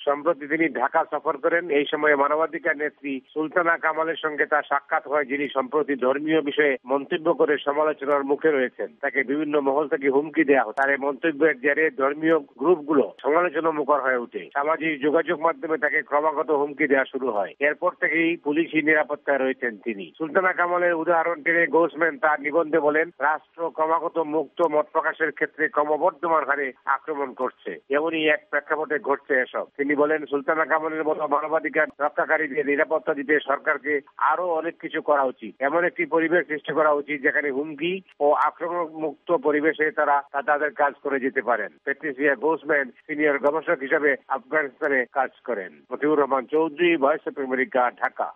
সম্প্রতি তিনি ঢাকা সফর করেন। এই সময় মানবাধিকার নেত্রী সুলতানা কামালের সঙ্গে তার সাক্ষাৎ হয়, যিনি সম্প্রতি ধর্মীয় বিষয়ে মন্তব্য করে সমালোচনার মুখে রয়েছেন। তাকে বিভিন্ন মহল থেকে হুমকি দেওয়া হয়। তার এই মন্তব্যের জেরে ধর্মীয় গ্রুপগুলো সমালোচনা মুখর হয়ে ওঠে। সামাজিক যোগাযোগ মাধ্যমে তাকে ক্রমাগত হুমকি দেওয়া শুরু হয়। এরপর থেকেই পুলিশি নিরাপত্তায় রয়েছেন তিনি। সুলতানা কামালের উদাহরণ টেনে গোসম্যান তার নিবন্ধে বলেন, রাষ্ট্র ক্রমাগত মুক্ত মত প্রকাশের ক্ষেত্রে ক্রমবর্ধমান হারে আক্রমণ করছে। এমনই এক প্রেক্ষাপটে ঘটছে এসব। তিনি বলেন, সুলতানা কামালের মতো মানবাধিকার রক্ষাকারীদের নিরাপত্তা দিতে সরকারকে আরো অনেক কিছু করা উচিত। এমন একটি পরিবেশ সৃষ্টি করা উচিত যেখানে হুমকি ও আক্রমণ মুক্ত পরিবেশে তারা তাদের কাজ করে যেতে পারেন। প্যাট্রিসিয়া গোসম্যান সিনিয়র গবেষক হিসেবে আফগানিস্তানে কাজ করেন। Motiur Rahman Chowdhury, voice of America, Dhaka.